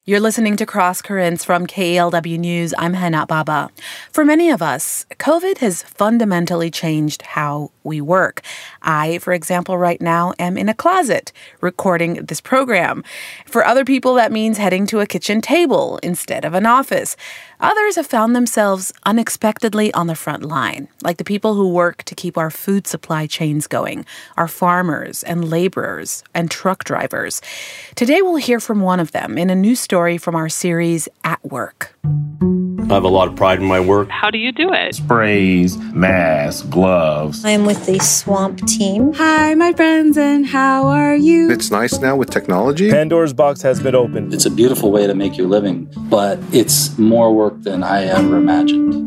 You're listening to Cross Currents from KALW News. I'm Hana Baba. For many of us, COVID has fundamentally changed how we work. I, for example, right now am in a closet recording this program. For other people, that means heading to a kitchen table instead of an office. Others have found themselves unexpectedly on the front line, like the people who work to keep our food supply chains going, our farmers and laborers and truck drivers. Today, we'll hear from one of them in a new story from our series, At Work. I have a lot of pride in my work. How do you do it? Sprays, masks, gloves. I'm with the Swamp team. Hi, my friends, and how are you? It's nice now with technology. Pandora's box has been opened. It's a beautiful way to make your living, but it's more work than I ever imagined.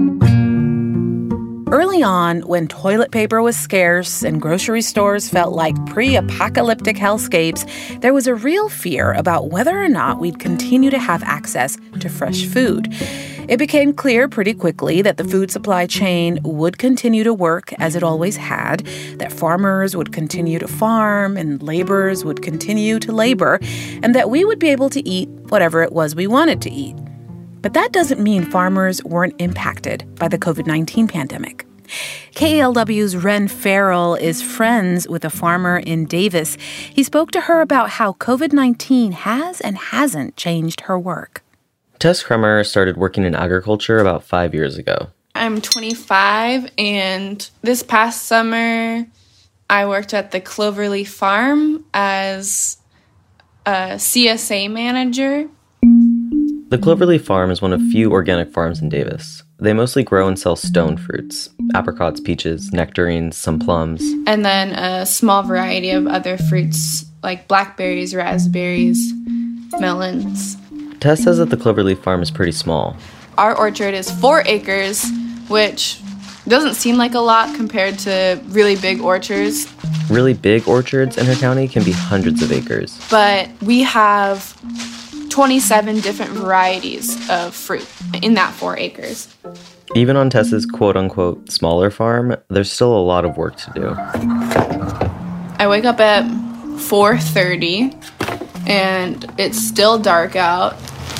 Early on, when toilet paper was scarce and grocery stores felt like pre-apocalyptic hellscapes, there was a real fear about whether or not we'd continue to have access to fresh food. It became clear pretty quickly that the food supply chain would continue to work as it always had, that farmers would continue to farm and laborers would continue to labor, and that we would be able to eat whatever it was we wanted to eat. But that doesn't mean farmers weren't impacted by the COVID-19 pandemic. KALW's Ren Farrell is friends with a farmer in Davis. He spoke to her about how COVID-19 has and hasn't changed her work. Tess Kremer started working in agriculture about 5 years ago. I'm 25, and this past summer, I worked at the Cloverleaf Farm as a CSA manager. The Cloverleaf Farm is one of few organic farms in Davis. They mostly grow and sell stone fruits, apricots, peaches, nectarines, some plums. And then a small variety of other fruits like blackberries, raspberries, melons. Tess says that the Cloverleaf Farm is pretty small. Our orchard is 4 acres, which doesn't seem like a lot compared to really big orchards. Really big orchards in her county can be hundreds of acres. But we have 27 different varieties of fruit in that 4 acres. Even on Tess's quote-unquote smaller farm, there's still a lot of work to do. I wake up at 4:30 and it's still dark out.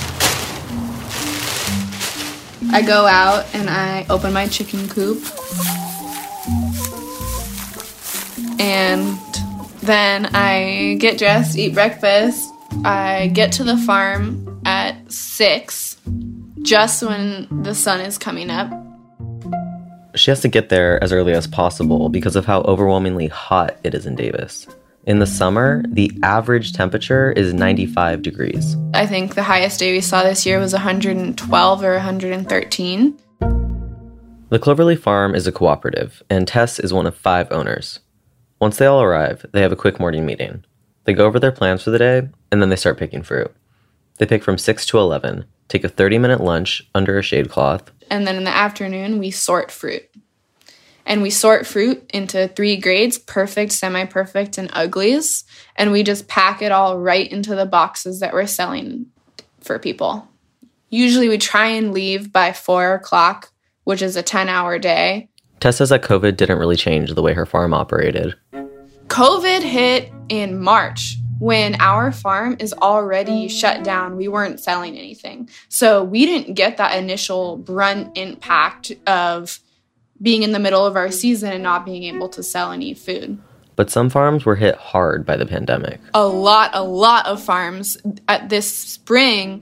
I go out and I open my chicken coop. And then I get dressed, eat breakfast. I get to the farm at 6, just when the sun is coming up. She has to get there as early as possible because of how overwhelmingly hot it is in Davis. In the summer, the average temperature is 95 degrees. I think the highest day we saw this year was 112 or 113. The Cloverleaf Farm is a cooperative, and Tess is one of 5 owners. Once they all arrive, they have a quick morning meeting. They go over their plans for the day, and then they start picking fruit. They pick from 6 to 11, take a 30-minute lunch under a shade cloth. And then in the afternoon, we sort fruit. And we sort fruit into 3 grades, perfect, semi-perfect, and uglies. And we just pack it all right into the boxes that we're selling for people. Usually we try and leave by 4 o'clock, which is a 10-hour day. Tess says that COVID didn't really change the way her farm operated. COVID hit in March when our farm is already shut down. We weren't selling anything. So we didn't get that initial brunt impact of being in the middle of our season and not being able to sell any food. But some farms were hit hard by the pandemic. A lot of farms at this spring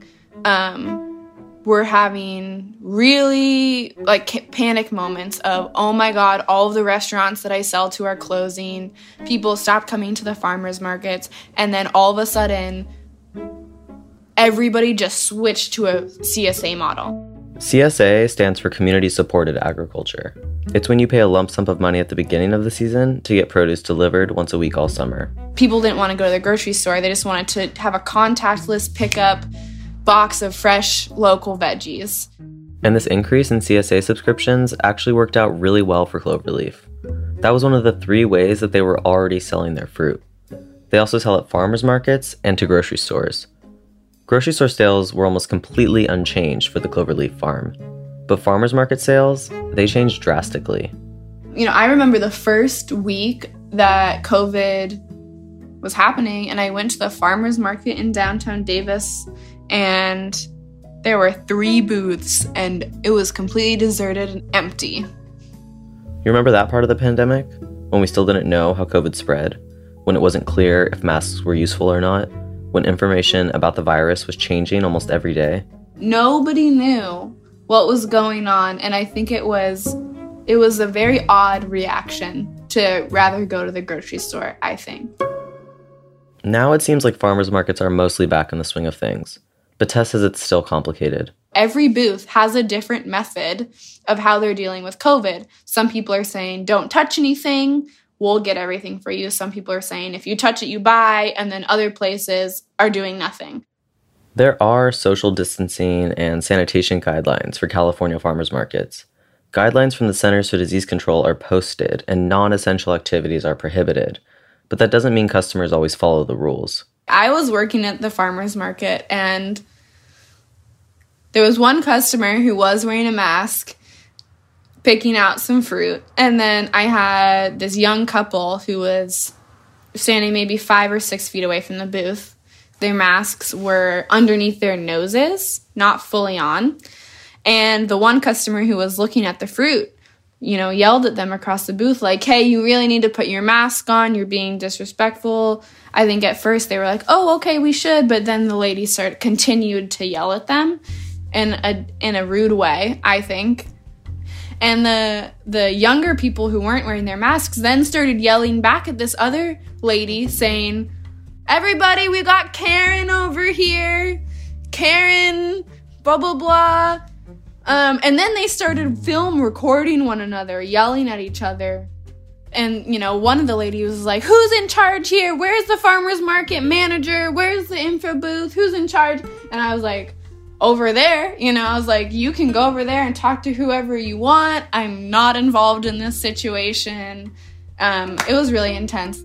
were having really panic moments of, oh my God, all of the restaurants that I sell to are closing. People stopped coming to the farmers markets. And then all of a sudden, everybody just switched to a CSA model. CSA stands for Community Supported Agriculture. It's when you pay a lump sum of money at the beginning of the season to get produce delivered once a week all summer. People didn't want to go to the grocery store. They just wanted to have a contactless pickup box of fresh local veggies. And this increase in CSA subscriptions actually worked out really well for Cloverleaf. That was one of the 3 ways that they were already selling their fruit. They also sell at farmers markets and to grocery stores. Grocery store sales were almost completely unchanged for the Cloverleaf Farm. But farmers market sales, they changed drastically. You know, I remember the first week that COVID was happening, and I went to the farmers market in downtown Davis, and there were 3 booths, and it was completely deserted and empty. You remember that part of the pandemic? When we still didn't know how COVID spread? When it wasn't clear if masks were useful or not? When information about the virus was changing almost every day? Nobody knew what was going on, and I think it was a very odd reaction to rather go to the grocery store, I think. Now it seems like farmers markets are mostly back in the swing of things, but Tess says it's still complicated. Every booth has a different method of how they're dealing with COVID. Some people are saying, don't touch anything, we'll get everything for you. Some people are saying, if you touch it, you buy, and then other places are doing nothing. There are social distancing and sanitation guidelines for California farmers markets. Guidelines from the Centers for Disease Control are posted and non-essential activities are prohibited, but that doesn't mean customers always follow the rules. I was working at the farmers market, and there was one customer who was wearing a mask, picking out some fruit, and then I had this young couple who was standing maybe 5 or 6 feet away from the booth. Their masks were underneath their noses, not fully on. And the one customer who was looking at the fruit, yelled at them across the booth like, hey, you really need to put your mask on. You're being disrespectful. I think at first they were like, oh, okay, we should. But then the lady continued to yell at them in a rude way, I think. And the younger people who weren't wearing their masks then started yelling back at this other lady saying, everybody, we got Karen over here. Karen, blah, blah, blah. And then they started recording one another, yelling at each other. And, one of the ladies was like, who's in charge here? Where's the farmer's market manager? Where's the info booth? Who's in charge? And I was like, over there. I was like, you can go over there and talk to whoever you want. I'm not involved in this situation. It was really intense.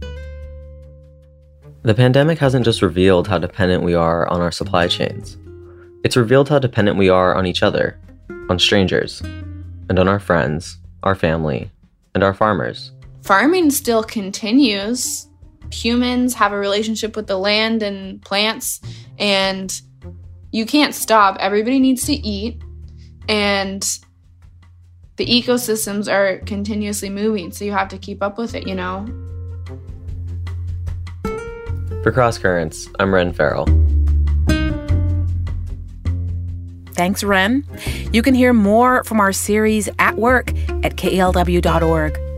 The pandemic hasn't just revealed how dependent we are on our supply chains. It's revealed how dependent we are on each other, on strangers, and on our friends, our family, and our farmers. Farming still continues. Humans have a relationship with the land and plants, and you can't stop. Everybody needs to eat, and the ecosystems are continuously moving, so you have to keep up with it, For Cross Currents, I'm Ren Farrell. Thanks, Ren. You can hear more from our series At Work at KELW.org.